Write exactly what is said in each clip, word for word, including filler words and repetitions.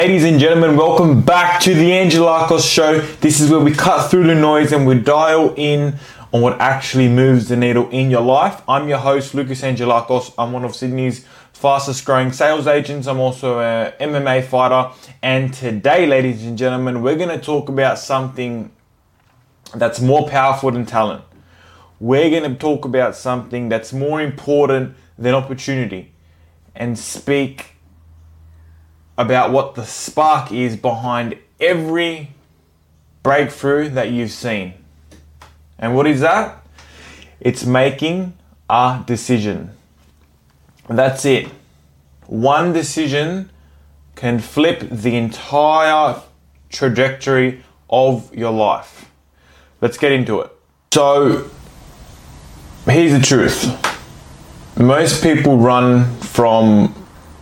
Ladies and gentlemen, welcome back to the Angelakos Show. This is where we cut through the noise and we dial in on what actually moves the needle in your life. I'm your host, Lucas Angelakos. I'm one of Sydney's fastest growing sales agents. I'm also a M M A fighter. And today, ladies and gentlemen, we're going to talk about something that's more powerful than talent. We're going to talk about something that's more important than opportunity and speak about what the spark is behind every breakthrough that you've seen. And what is that? It's making a decision. That's it. One decision can flip the entire trajectory of your life. Let's get into it. So, here's the truth. Most people run from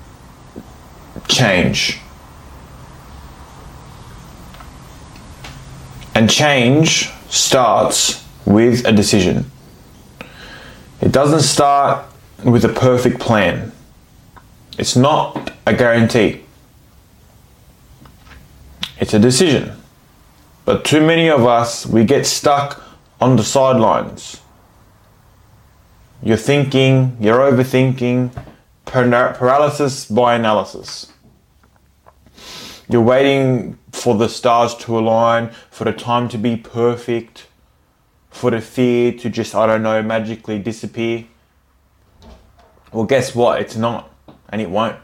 change. And change starts with a decision. It doesn't start with a perfect plan. It's not a guarantee. It's a decision. But too many of us, we get stuck on the sidelines. You're thinking, you're overthinking, paralysis by analysis. You're waiting for the stars to align, for the time to be perfect, for the fear to just, I don't know, magically disappear. Well, guess what? It's not, and it won't.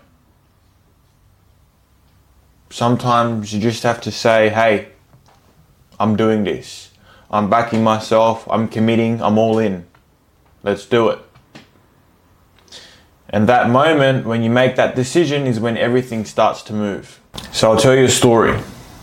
Sometimes you just have to say, hey, I'm doing this. I'm backing myself, I'm committing, I'm all in. Let's do it. And that moment when you make that decision is when everything starts to move. So I'll tell you a story.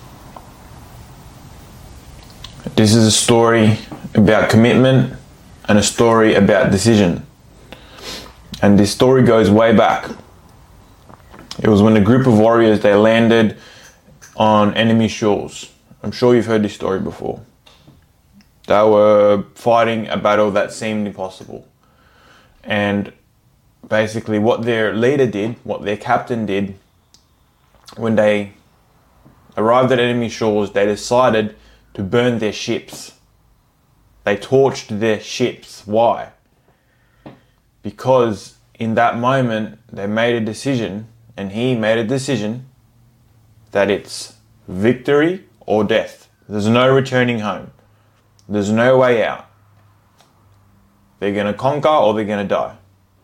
This is a story about commitment and a story about decision. And this story goes way back. It was when a group of warriors, they landed on enemy shores. I'm sure you've heard this story before. They were fighting a battle that seemed impossible. And basically what their leader did, what their captain did, when they arrived at enemy shores, they decided to burn their ships. They torched their ships. Why? Because in that moment, they made a decision, and he made a decision that it's victory or death. There's no returning home. There's no way out. They're going to conquer or they're going to die.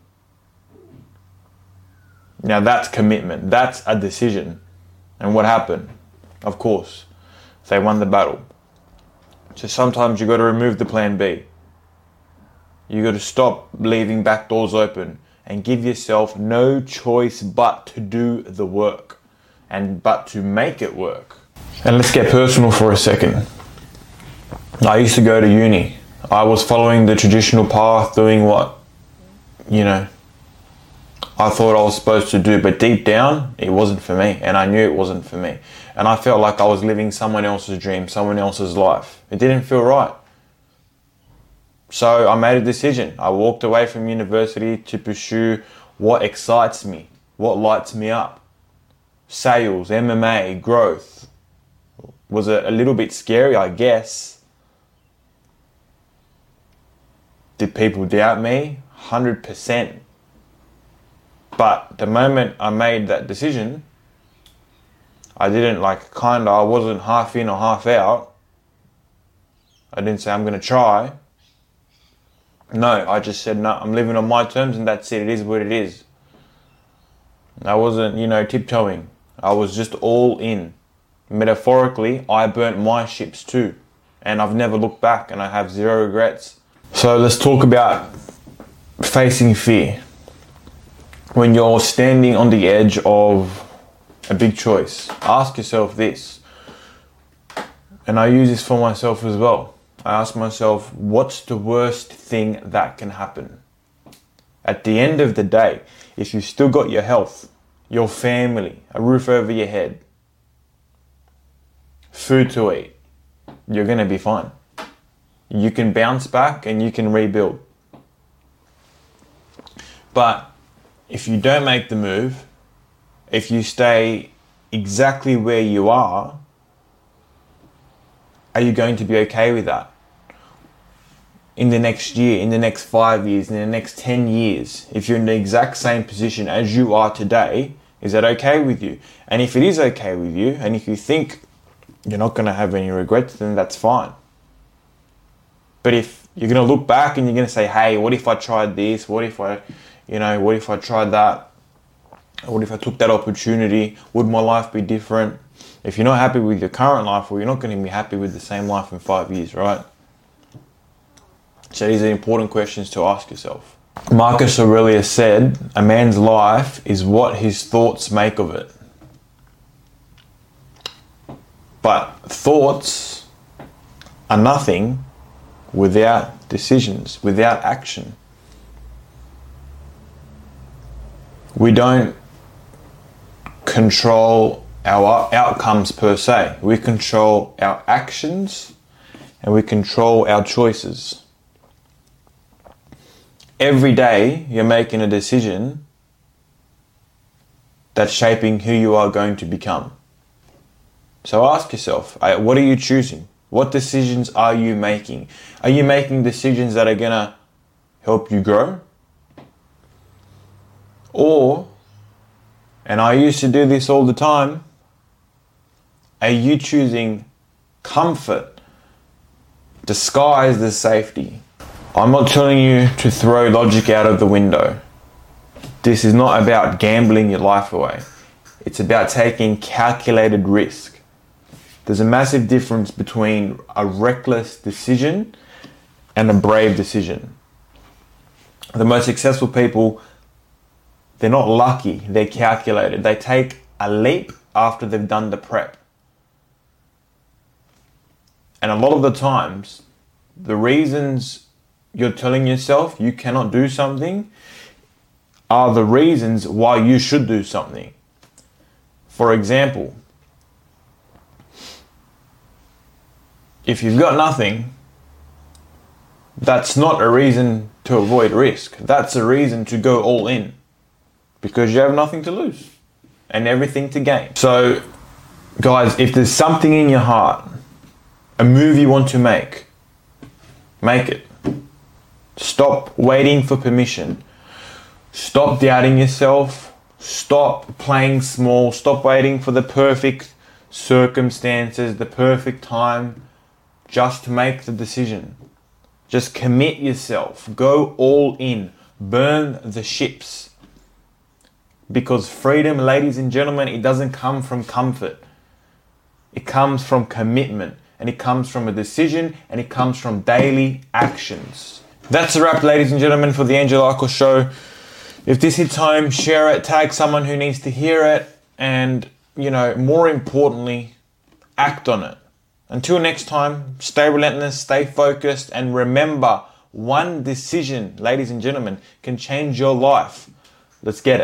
Now that's commitment. That's a decision. And what happened? Of course, they won the battle. So sometimes you got to remove the plan B. You got to stop leaving back doors open and give yourself no choice but to do the work and but to make it work. And let's get personal for a second. I used to go to uni. I was following the traditional path, doing what, you know, I thought I was supposed to do, but deep down, it wasn't for me, and I knew it wasn't for me. And I felt like I was living someone else's dream, someone else's life. It didn't feel right. So I made a decision. I walked away from university to pursue what excites me, what lights me up. Sales, M M A, growth. Was it a little bit scary? I guess. Did people doubt me? one hundred percent. But the moment I made that decision, I didn't like kinda, I wasn't half in or half out. I didn't say I'm going to try. No, I just said, no, I'm living on my terms and that's it. It is what it is. I wasn't, you know, tiptoeing. I was just all in. Metaphorically, I burnt my ships too. And I've never looked back and I have zero regrets. So let's talk about facing fear. When you're standing on the edge of a big choice, ask yourself this. And I use this for myself as well. I ask myself, what's the worst thing that can happen? At the end of the day, if you've still got your health, your family, a roof over your head, food to eat, you're going to be fine. You can bounce back and you can rebuild. But if you don't make the move, if you stay exactly where you are, are you going to be okay with that? In the next year, in the next five years, in the next ten years, if you're in the exact same position as you are today, is that okay with you? And if it is okay with you, and if you think you're not going to have any regrets, then that's fine. But if you're going to look back and you're going to say, hey, what if I tried this? What if I, you know, what if I tried that? What if I took that opportunity? Would my life be different? If you're not happy with your current life, well, you're not going to be happy with the same life in five years, right? So these are important questions to ask yourself. Marcus Aurelius said, a man's life is what his thoughts make of it. But thoughts are nothing without decisions, without action. We don't control our outcomes per se. We control our actions and we control our choices. Every day you're making a decision that's shaping who you are going to become. So ask yourself, what are you choosing? What decisions are you making? Are you making decisions that are going to help you grow? Or, and I used to do this all the time, are you choosing comfort disguised as safety? I'm not telling you to throw logic out of the window. This is not about gambling your life away. It's about taking calculated risk. There's a massive difference between a reckless decision and a brave decision. The most successful people, they're not lucky, they're calculated. They take a leap after they've done the prep. And a lot of the times, the reasons you're telling yourself you cannot do something are the reasons why you should do something. For example, if you've got nothing, that's not a reason to avoid risk. That's a reason to go all in because you have nothing to lose and everything to gain. So, guys, if there's something in your heart, a move you want to make, make it. Stop waiting for permission. Stop doubting yourself. Stop playing small. Stop waiting for the perfect circumstances, the perfect time. Just make the decision. Just commit yourself. Go all in. Burn the ships. Because freedom, ladies and gentlemen, it doesn't come from comfort. It comes from commitment. And it comes from a decision. And it comes from daily actions. That's a wrap, ladies and gentlemen, for the Angelakos Show. If this hits home, share it, tag someone who needs to hear it, and, you know, more importantly, act on it. Until next time, stay relentless, stay focused, and remember, one decision, ladies and gentlemen, can change your life. Let's get it.